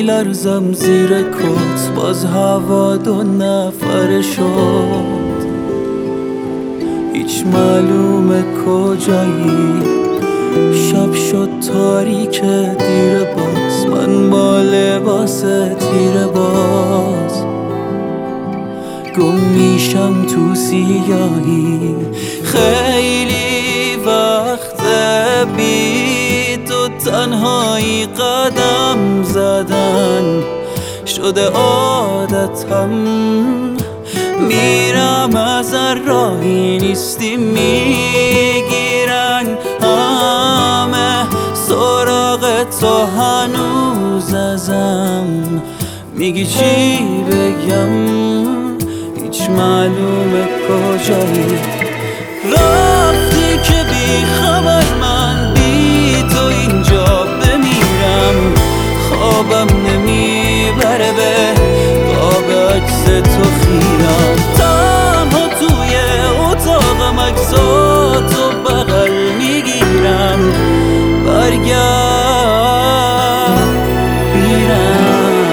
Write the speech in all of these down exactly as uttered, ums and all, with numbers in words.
میلرزم زیر کت، باز هوا دو نفره شد. هیچ معلومه کجایی، شب شد تاریک دیر باز، من با لباس تیر باز گم میشم تو سیاهی. خیلی وقت بی تو تنهایی قدم زدن شده عادتم. میرم از راهی نیستی میگیرن همه سراغ تو هنوز ازم. میگی چی بگم، هیچ معلومه کجایی. رفتی که بی خبر من بی تو اینجا بمیرم. خوابم نمیبره به قاب عکس تو خیرم. تنها توی اتاقم عکساتو بغل میگیرم. برگرد بیرم.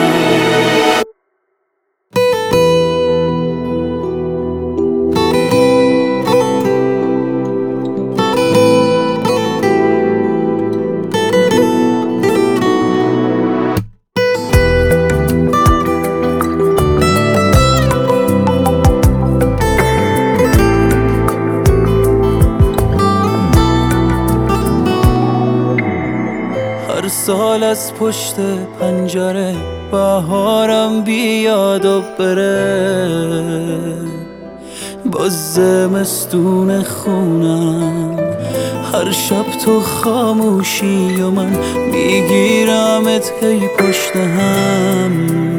هر سال از پشت پنجره بهارم بیاد و بره، باز زمستون خونم. هر شب تو خاموشی و من میگیرمت هی پشت هم.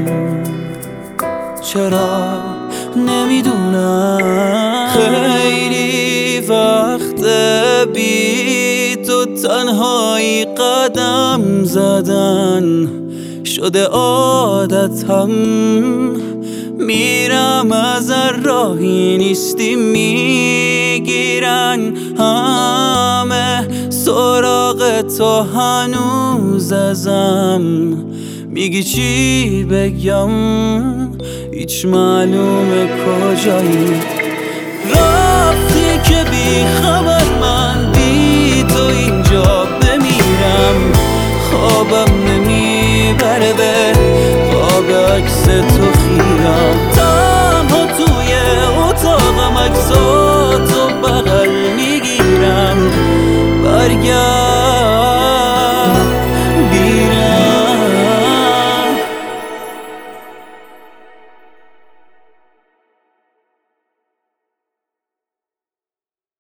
چرا نمیدونم، خیلی وقت بی تو تنهایی قدم زدن شده عادتم. میرم از راهی نیستی میگیرن همه سراغ تو هنوز ازم. میگی چی بگم، هیچ معلومه کجایی. رفتی که بی خبر